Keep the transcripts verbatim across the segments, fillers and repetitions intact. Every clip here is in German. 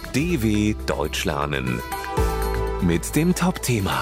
D W Deutsch lernen mit dem Top-Thema.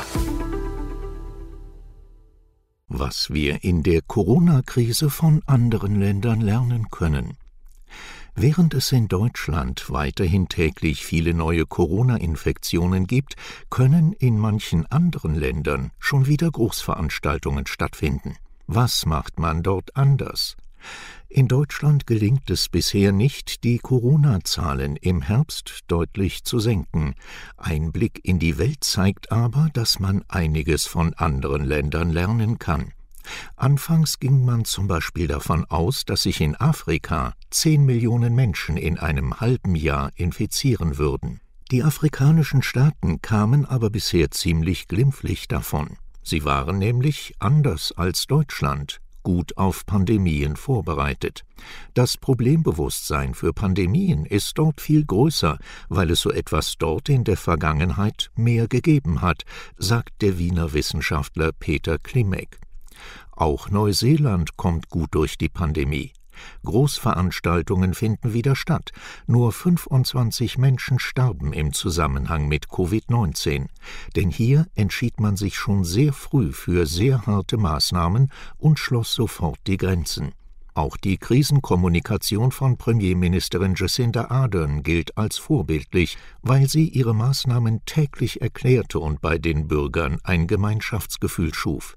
Was wir in der Corona-Krise von anderen Ländern lernen können. Während es in Deutschland weiterhin täglich viele neue Corona-Infektionen gibt, können in manchen anderen Ländern schon wieder Großveranstaltungen stattfinden. Was macht man dort anders? In Deutschland gelingt es bisher nicht, die Corona-Zahlen im Herbst deutlich zu senken. Ein Blick in die Welt zeigt aber, dass man einiges von anderen Ländern lernen kann. Anfangs ging man zum Beispiel davon aus, dass sich in Afrika zehn Millionen Menschen in einem halben Jahr infizieren würden. Die afrikanischen Staaten kamen aber bisher ziemlich glimpflich davon. Sie waren nämlich, anders als Deutschland, gut auf Pandemien vorbereitet. Das Problembewusstsein für Pandemien ist dort viel größer, weil es so etwas dort in der Vergangenheit mehr gegeben hat, sagt der Wiener Wissenschaftler Peter Klimek. Auch Neuseeland kommt gut durch die Pandemie. Großveranstaltungen finden wieder statt. Nur fünfundzwanzig Menschen starben im Zusammenhang mit Covid neunzehn. Denn hier entschied man sich schon sehr früh für sehr harte Maßnahmen und schloss sofort die Grenzen. Auch die Krisenkommunikation von Premierministerin Jacinda Ardern gilt als vorbildlich, weil sie ihre Maßnahmen täglich erklärte und bei den Bürgern ein Gemeinschaftsgefühl schuf.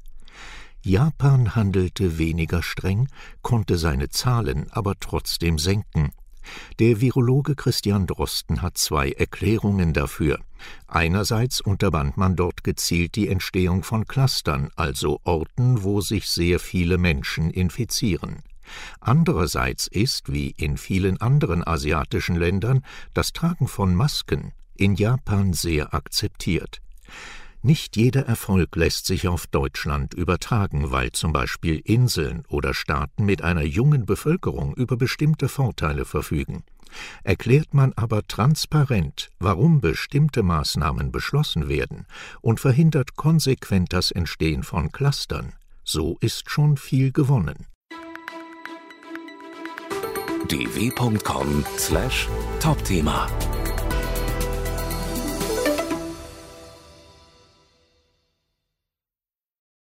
Japan handelte weniger streng, konnte seine Zahlen aber trotzdem senken. Der Virologe Christian Drosten hat zwei Erklärungen dafür. Einerseits unterband man dort gezielt die Entstehung von Clustern, also Orten, wo sich sehr viele Menschen infizieren. Andererseits ist, wie in vielen anderen asiatischen Ländern, das Tragen von Masken in Japan sehr akzeptiert. Nicht jeder Erfolg lässt sich auf Deutschland übertragen, weil zum Beispiel Inseln oder Staaten mit einer jungen Bevölkerung über bestimmte Vorteile verfügen. Erklärt man aber transparent, warum bestimmte Maßnahmen beschlossen werden und verhindert konsequent das Entstehen von Clustern, so ist schon viel gewonnen. d w punkt com slash Top-Thema